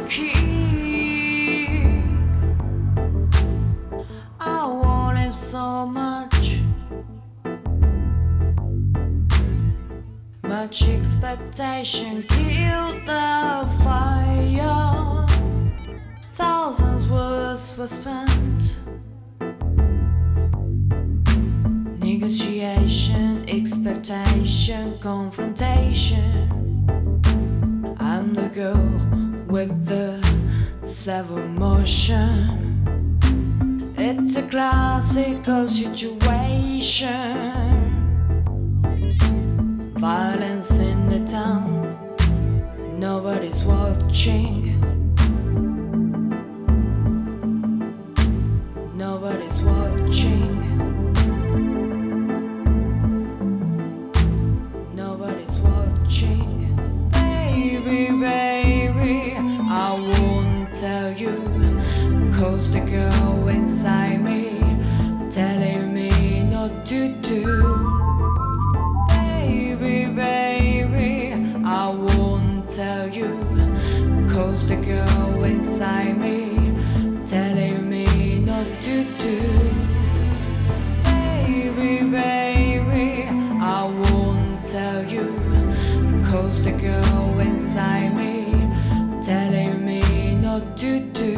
key. I want him so much, much expectation killed the fire. Thousands words were spent. Negotiation, expectation, confrontation. I'm the girl with the seven motion. It's a classical situation. Violence in the town, nobody's watching. Nobody's watching. Nobody's watching. Baby, baby, I won't tell you, 'cause the girl inside me telling me not to do. Baby, baby, I won't tell you, 'cause the girl inside me telling me not to do. Baby, baby, I won't tell you, 'cause the girl inside me telling me not to do.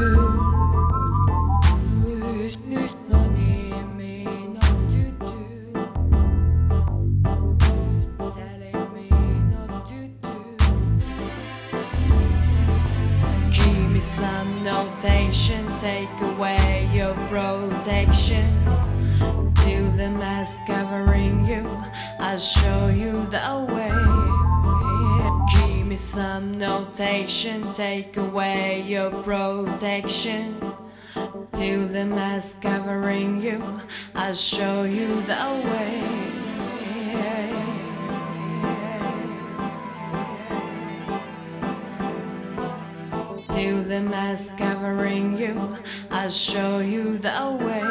Not need me not to do. Telling me not to do. Give me some notation, take away your protection. Do the mask covering you, I'll show you the way. Give me some notation, take away your protection. Do the mask covering you, I'll show you the way. Do the mask covering you, I'll show you the way.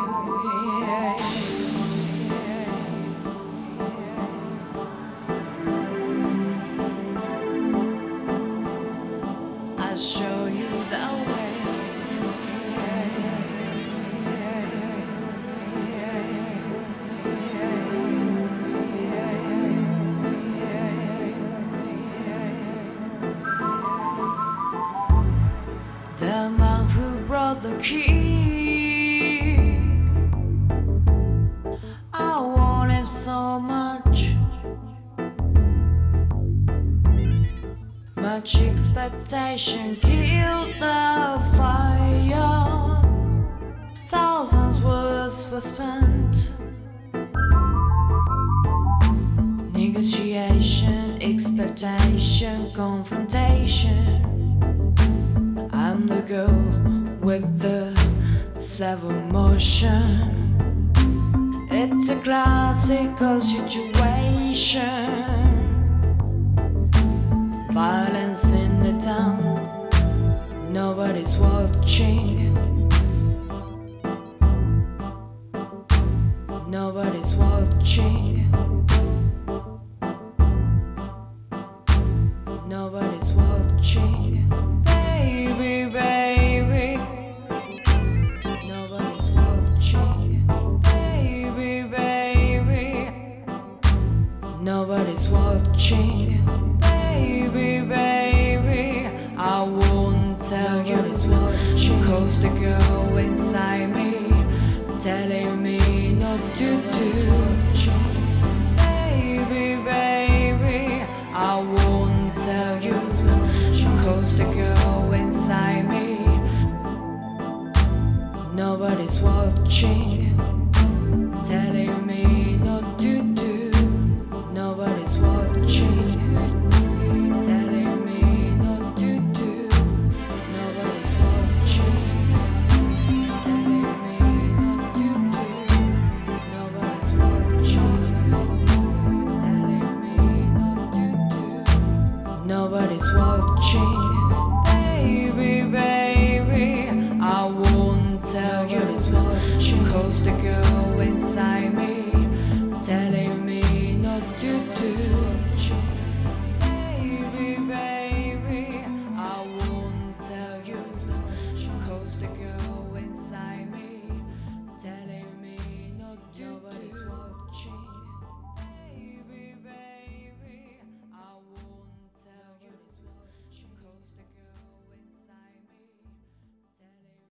I'll show you the way. The man who brought the key, I want him so much, much expectation killed the fire. Thousands words were spent. Negotiation, expectation, confrontation. I'm the girl with the seven motion. It's a classical situation. Violence in the town, nobody's watching. Nobody's watching. Nobody's watching. Baby, baby, nobody's watching. Baby, baby, nobody's watching. Baby, baby, I won't tell you, 'cause the girl inside me telling me not to do.